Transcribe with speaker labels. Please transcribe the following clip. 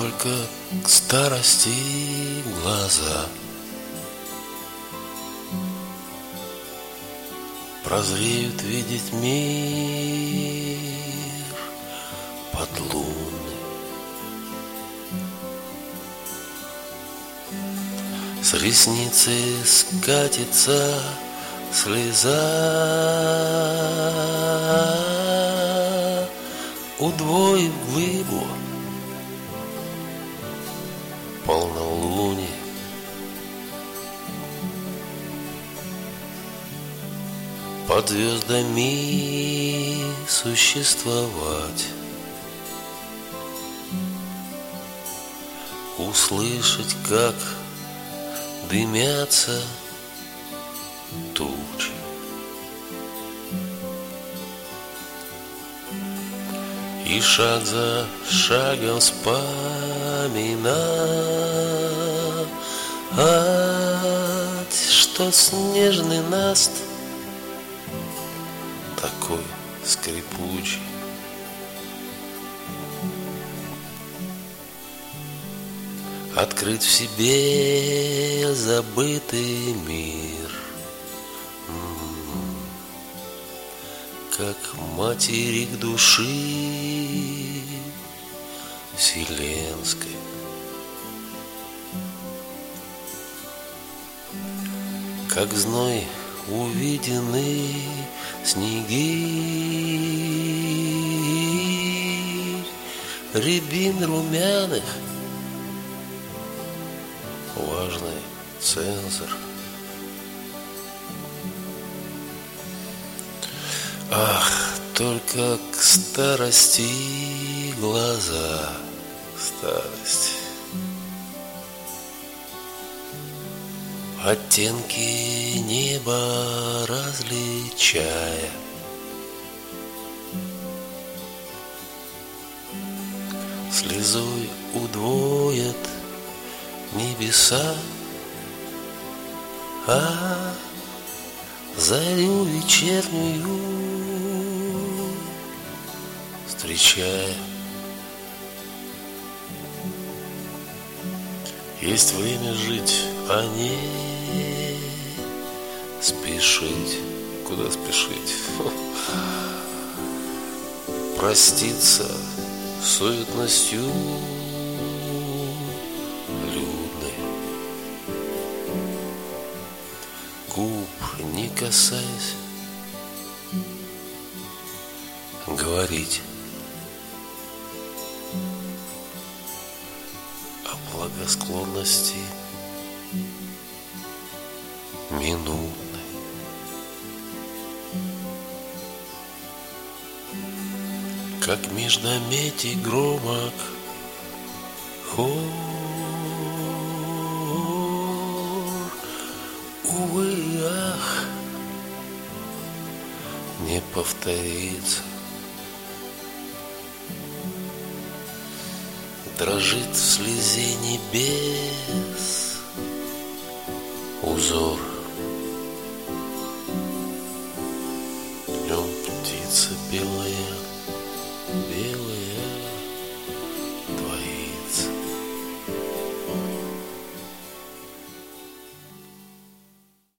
Speaker 1: только к старости глаза прозреют видеть мир подлунный. С ресницы скатится слеза, удвоив глыбу полнолуние. Под звездами существовать, услышать, как дымятся тучи, и шаг за шагом вспоминать, что снежный наст такой скрипучий. Открыть в себе забытый мир, как материк души вселенской. Как зной увиденный снеги, рябин румяных, важный цензор. Ах, только к старости глаза, старость. Оттенки неба различая, слезой удвоят небеса, а зарю вечернюю встречая. Есть время жить, а не спешить. Куда спешить? Проститься суетностью людной, губ не касаясь, говорить о благосклонности минутной. Как междометий громок хор, увы, ах, не повторится. Дрожит в слезе небес узор. Днем птица белая